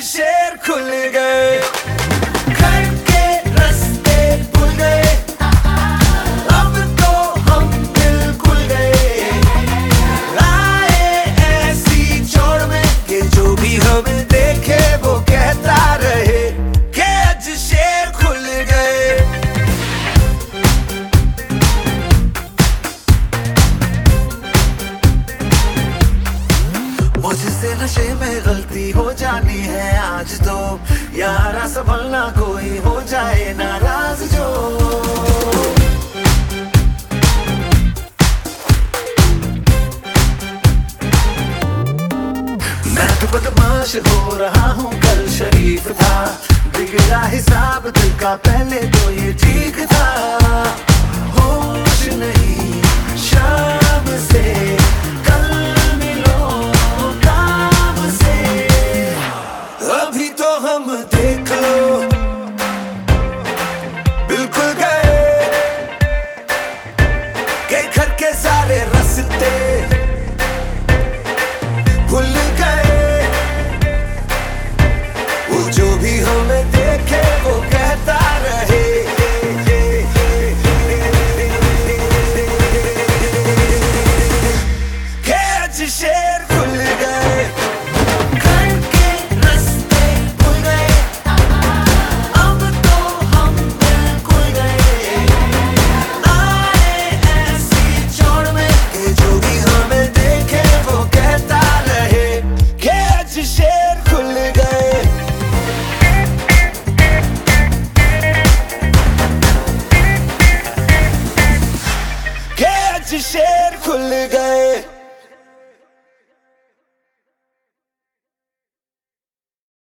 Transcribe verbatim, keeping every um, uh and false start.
शेर खुल गए, घर के रास्ते भूल गए, अब तो हम बिल्कुल गए, आए ऐसी चौड़ में कि जो भी हमें देखे वो कहता रहे कि आज शेर खुल गए। मुझसे नशे में गलती हो जानी है आज तो, यारा संभलना कोई हो जाए नाराज जो। मैं तो बदमाश हो रहा हूँ, कल शरीफ था, बिगड़ा हिसाब दिल का पहले तो ये ठीक था। होश नहीं शाम से, कल मिलो काम से, अभी तो हम देख लो